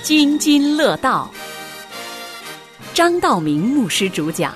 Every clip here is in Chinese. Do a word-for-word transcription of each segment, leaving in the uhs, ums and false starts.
津津乐道，张道明牧师主讲。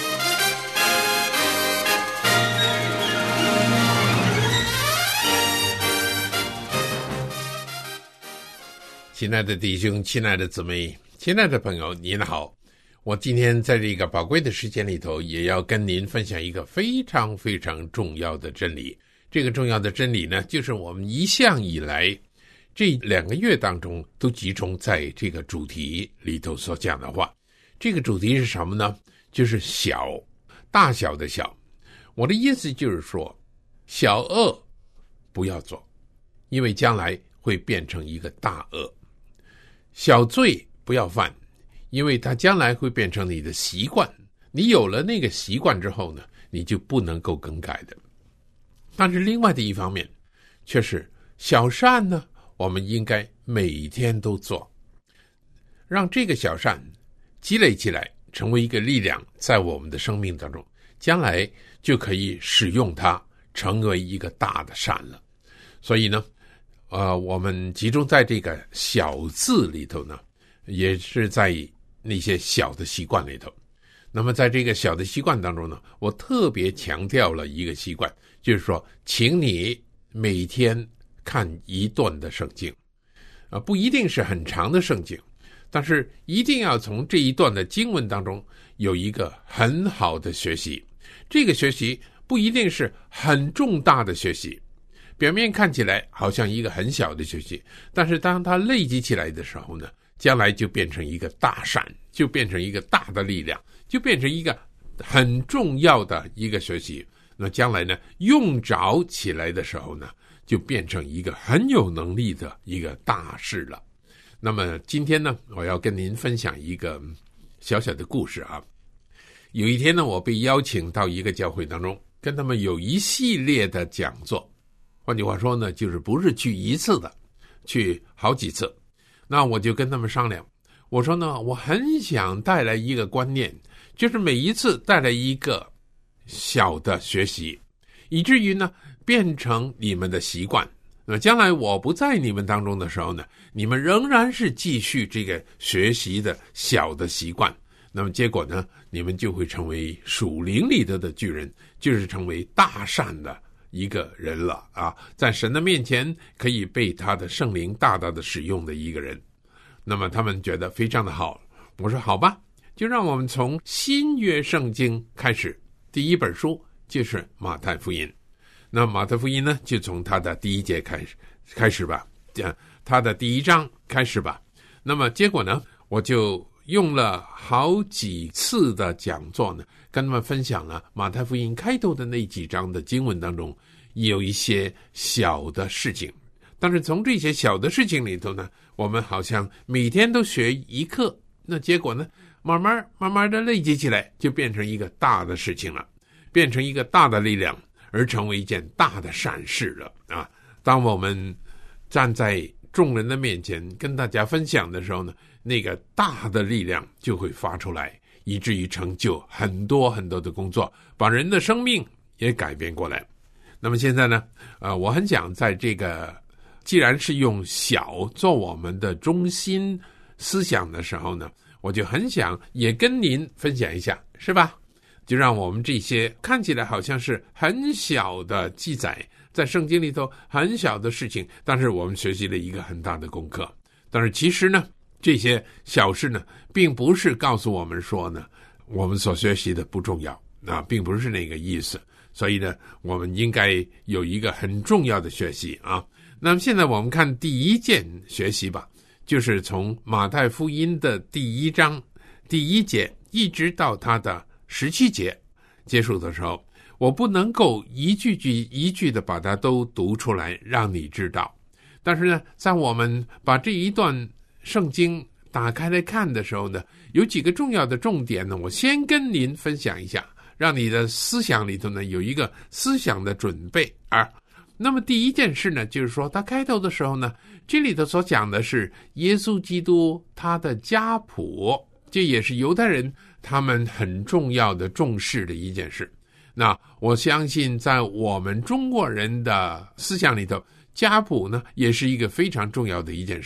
亲爱的弟兄，亲爱的姊妹，亲爱的朋友，您好。我今天在这个宝贵的时间里头，也要跟您分享一个非常非常重要的真理。这个重要的真理呢，就是我们一向以来这两个月当中都集中在这个主题里头所讲的话。这个主题是什么呢？就是小，大小的小。我的意思就是说，小恶不要做，因为将来会变成一个大恶。小罪不要犯，因为它将来会变成你的习惯，你有了那个习惯之后呢，你就不能够更改的。但是另外的一方面，却是小善呢，我们应该每天都做，让这个小善积累起来，成为一个力量，在我们的生命当中，将来就可以使用它，成为一个大的善了。所以呢呃，我们集中在这个小字里头呢，也是在那些小的习惯里头。那么在这个小的习惯当中呢，我特别强调了一个习惯，就是说，请你每天看一段的圣经，啊，不一定是很长的圣经，但是一定要从这一段的经文当中有一个很好的学习。这个学习不一定是很重大的学习，表面看起来好像一个很小的学习，但是当它累积起来的时候呢，将来就变成一个大善，就变成一个大的力量，就变成一个很重要的一个学习。那将来呢，用着起来的时候呢，就变成一个很有能力的一个大事了。那么今天呢，我要跟您分享一个小小的故事啊。有一天呢，我被邀请到一个教会当中，跟他们有一系列的讲座。换句话说呢，就是不是去一次的，去好几次。那我就跟他们商量，我说呢，我很想带来一个观念，就是每一次带来一个小的学习，以至于呢变成你们的习惯。那将来我不在你们当中的时候呢，你们仍然是继续这个学习的小的习惯。那么结果呢，你们就会成为属灵里头的巨人，就是成为大善的一个人了啊，在神的面前可以被他的圣灵大大的使用的一个人。那么他们觉得非常的好，我说好吧，就让我们从新约圣经开始，第一本书就是马太福音。那马太福音呢，就从他的第一节开始开始吧，他的第一章开始吧。那么结果呢，我就用了好几次的讲座呢，跟他们分享了马太福音开头的那几章的经文当中有一些小的事情，但是从这些小的事情里头呢，我们好像每天都学一课，那结果呢，慢慢慢慢的累积起来，就变成一个大的事情了，变成一个大的力量，而成为一件大的善事了啊！当我们站在众人的面前跟大家分享的时候呢，那个大的力量就会发出来，以至于成就很多很多的工作，把人的生命也改变过来。那么现在呢，呃，我很想在这个既然是用小做我们的中心思想的时候呢，我就很想也跟您分享一下，是吧？就让我们这些看起来好像是很小的记载，在圣经里头很小的事情，但是我们学习了一个很大的功课。但是其实呢，这些小事呢，并不是告诉我们说呢，我们所学习的不重要啊，并不是那个意思。所以呢，我们应该有一个很重要的学习啊。那么现在我们看第一件学习吧，就是从马太福音的第一章第一节一直到他的十七节结束的时候，我不能够一句句一句的把它都读出来让你知道。但是呢，在我们把这一段圣经打开来看的时候呢，有几个重要的重点呢，我先跟您分享一下，让你的思想里头呢有一个思想的准备啊。那么第一件事呢，就是说他开头的时候呢，这里头所讲的是耶稣基督他的家谱，这也是犹太人他们很重要的重视的一件事。那我相信在我们中国人的思想里头，家谱呢也是一个非常重要的一件事，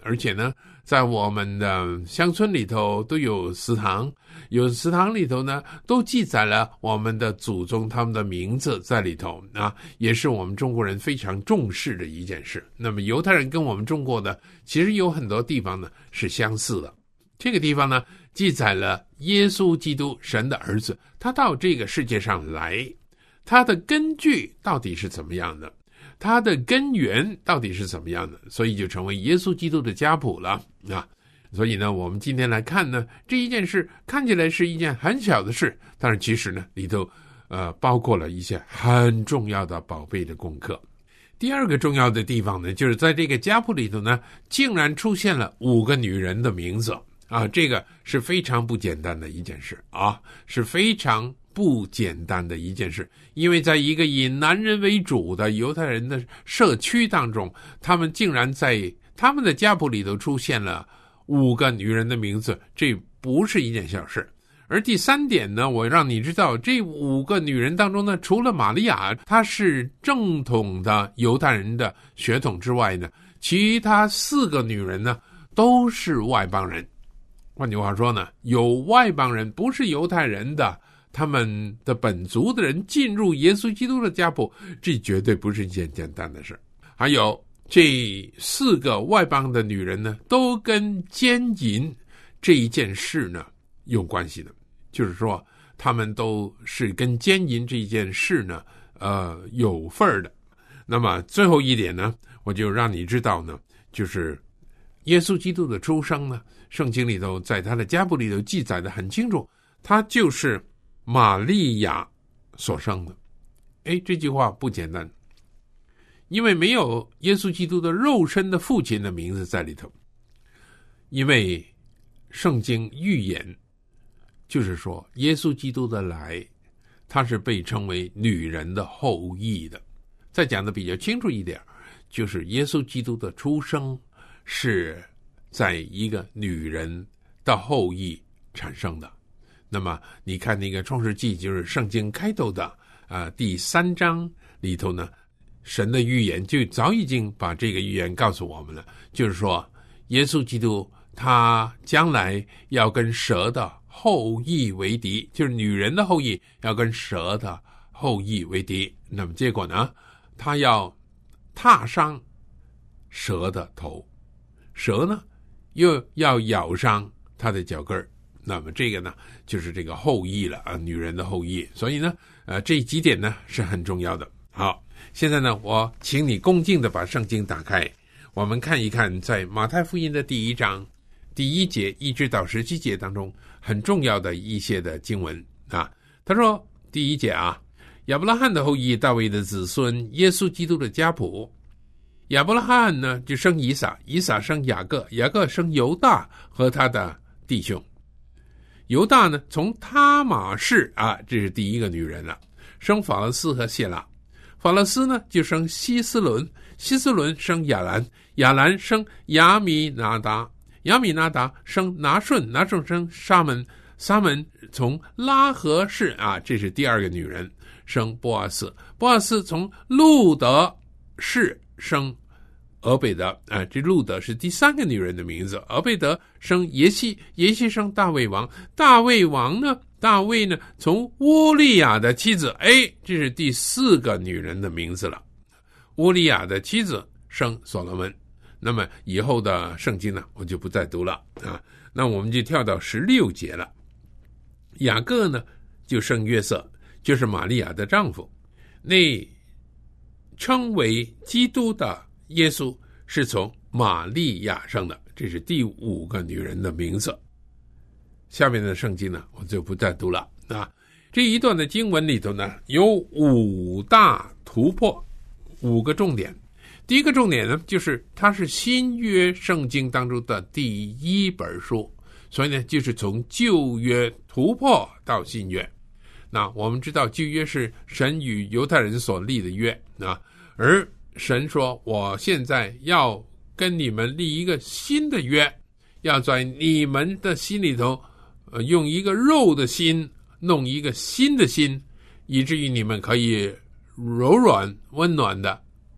而且呢，在我们的乡村里头都有祠堂，有祠堂里头呢，都记载了我们的祖宗他们的名字在里头啊，也是我们中国人非常重视的一件事。那么犹太人跟我们中国的其实有很多地方呢是相似的。这个地方呢，记载了耶稣基督神的儿子，他到这个世界上来，他的根据到底是怎么样的，他的根源到底是怎么样的，所以就成为耶稣基督的家谱了啊。所以呢，我们今天来看呢，这一件事看起来是一件很小的事，但是其实呢，里头呃包括了一些很重要的宝贝的功课。第二个重要的地方呢，就是在这个家谱里头呢，竟然出现了五个女人的名字啊，这个是非常不简单的一件事啊，是非常不简单的一件事。因为在一个以男人为主的犹太人的社区当中，他们竟然在他们的家谱里头出现了五个女人的名字，这不是一件小事。而第三点呢，我让你知道，这五个女人当中呢，除了玛利亚她是正统的犹太人的血统之外呢，其他四个女人呢都是外邦人。换句话说呢，有外邦人不是犹太人的他们的本族的人进入耶稣基督的家谱，这绝对不是一件简单的事。还有这四个外邦的女人呢，都跟奸淫这一件事呢有关系的，就是说他们都是跟奸淫这一件事呢呃有份儿的。那么最后一点呢，我就让你知道呢，就是耶稣基督的出生呢，圣经里头在他的家谱里头记载的很清楚，他就是玛利亚所生的。诶，这句话不简单，因为没有耶稣基督的肉身的父亲的名字在里头。因为圣经预言就是说耶稣基督的来，他是被称为女人的后裔的。再讲的比较清楚一点，就是耶稣基督的出生是在一个女人的后裔产生的。那么你看那个创世纪，就是圣经开头的呃第三章里头呢，神的预言就早已经把这个预言告诉我们了，就是说耶稣基督他将来要跟蛇的后裔为敌，就是女人的后裔要跟蛇的后裔为敌。那么结果呢，他要踏伤蛇的头，蛇呢又要咬伤他的脚跟儿。那么这个呢就是这个后裔了啊，女人的后裔。所以呢呃这几点呢是很重要的。好，现在呢我请你恭敬的把圣经打开，我们看一看在马太福音的第一章第一节一直到十七节当中很重要的一些的经文啊。他说第一节啊，亚伯拉罕的后裔，大卫的子孙，耶稣基督的家谱。亚伯拉罕呢就生以撒，以撒生雅各，雅各生犹大和他的弟兄。犹大呢从他玛氏啊，这是第一个女人了，生法勒斯和谢拉。法勒斯呢就生希斯伦，希斯伦生亚兰，亚兰生亚米拿达，亚米拿达生拿顺，拿顺生沙门，沙门从拉合氏啊，这是第二个女人，生波阿斯，波阿斯从路德氏生俄贝德啊，这路德是第三个女人的名字。俄贝德生耶西，耶西生大卫王，大卫王呢，大卫呢从乌利亚的妻子，哎，这是第四个女人的名字了。乌利亚的妻子生所罗门。那么以后的圣经呢，我就不再读了啊。那我们就跳到十六节了。雅各呢就生约瑟，就是玛利亚的丈夫。那称为基督的耶稣是从玛利亚生的，这是第五个女人的名字。下面的圣经呢我就不再读了啊。这一段的经文里头呢有五大突破，五个重点。第一个重点呢就是它是新约圣经当中的第一本书，所以呢就是从旧约突破到新约。那我们知道旧约是神与犹太人所立的约啊，而神说我现在要跟你们立一个新的约，要在你们的心里头呃，用一个肉的心弄一个新的心，以至于你们可以柔软温暖的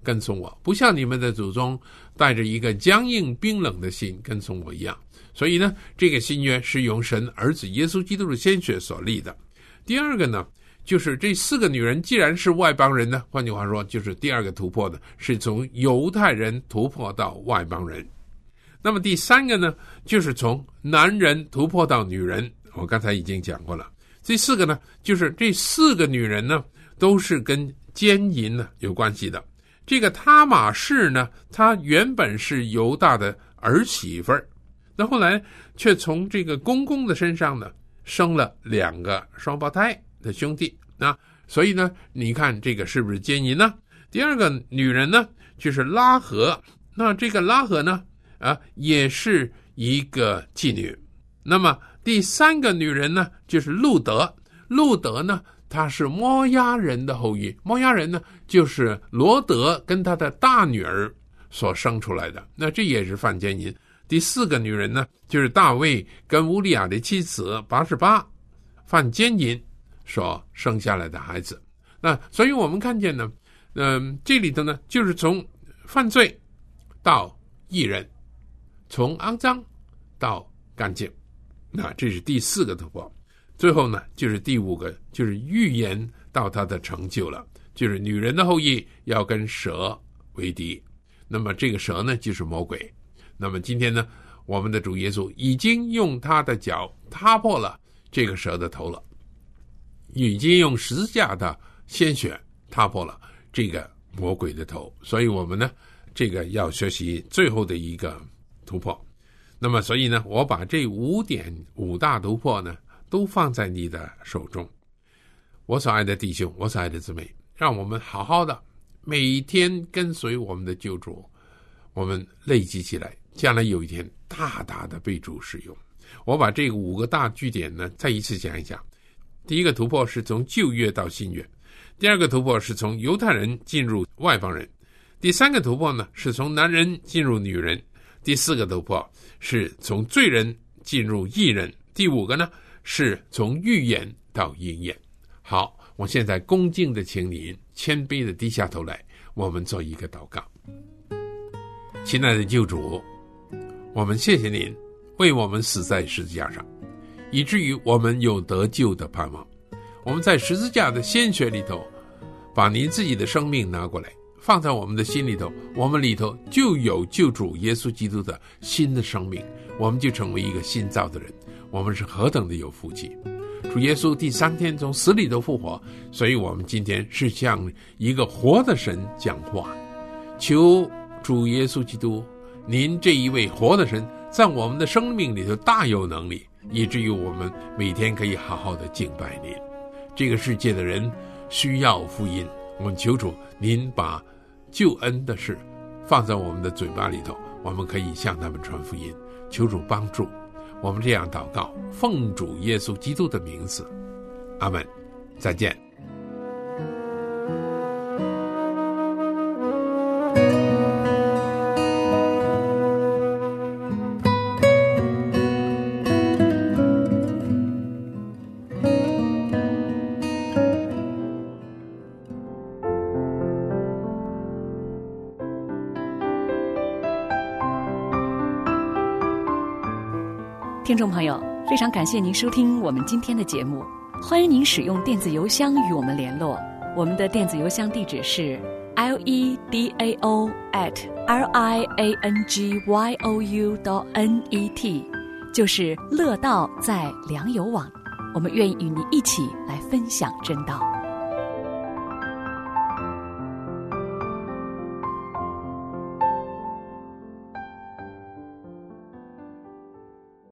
跟从我，不像你们的祖宗带着一个僵硬冰冷的心跟从我一样。所以呢，这个新约是用神儿子耶稣基督的鲜血所立的。第二个呢，就是这四个女人既然是外邦人呢，换句话说，就是第二个突破呢，是从犹太人突破到外邦人。那么第三个呢，就是从男人突破到女人，我刚才已经讲过了。第四个呢，就是这四个女人呢，都是跟奸淫呢有关系的。这个他玛氏呢，她原本是犹大的儿媳妇儿，那后来却从这个公公的身上呢，生了两个双胞胎的兄弟。那所以呢，你看这个是不是奸淫呢？第二个女人呢，就是拉合。那这个拉合呢，啊，也是一个妓女。那么第三个女人呢，就是路德。路德呢，他是摩押人的后裔。摩押人呢，就是罗德跟他的大女儿所生出来的。那这也是犯奸淫。第四个女人呢，就是大卫跟乌利亚的妻子八十八犯奸淫所生下来的孩子。那所以我们看见呢，嗯、呃，这里头呢，就是从犯罪到义人，从肮脏到干净。那这是第四个突破。最后呢，就是第五个，就是预言到它的成就了，就是女人的后裔要跟蛇为敌。那么这个蛇呢，就是魔鬼。那么今天呢，我们的主耶稣已经用他的脚踏破了这个蛇的头了，已经用十字架的鲜血踏破了这个魔鬼的头。所以我们呢，这个要学习最后的一个突破。那么所以呢，我把这五点五大突破呢，都放在你的手中。我所爱的弟兄，我所爱的姊妹，让我们好好的每天跟随我们的救主，我们累积起来，将来有一天大大的被主使用。我把这五个大据点呢，再一次讲一讲。第一个突破是从旧约到新约，第二个突破是从犹太人进入外邦人，第三个突破呢，是从男人进入女人，第四个突破是从罪人进入义人，第五个呢，是从预言到应验。好，我现在恭敬的请您谦卑的低下头来，我们做一个祷告。亲爱的救主，我们谢谢您为我们死在十字架上，以至于我们有得救的盼望。我们在十字架的鲜血里头，把您自己的生命拿过来，放在我们的心里头，我们里头就有救主耶稣基督的新的生命，我们就成为一个新造的人。我们是何等的有福气！主耶稣第三天从死里头复活，所以我们今天是向一个活的神讲话。求主耶稣基督，您这一位活的神在我们的生命里头大有能力，以至于我们每天可以好好的敬拜您。这个世界的人需要福音，我们求主您把救恩的事放在我们的嘴巴里头，我们可以向他们传福音。求主帮助我们这样祷告，奉主耶稣基督的名字，阿们。再见。 听众朋友，非常感谢您收听我们今天的节目，欢迎您使用电子邮箱与我们联络。我们的电子邮箱地址是 l e d a o at l i a n g y o u dot n e t， 就是乐道在良友网。我们愿意与您一起来分享真道。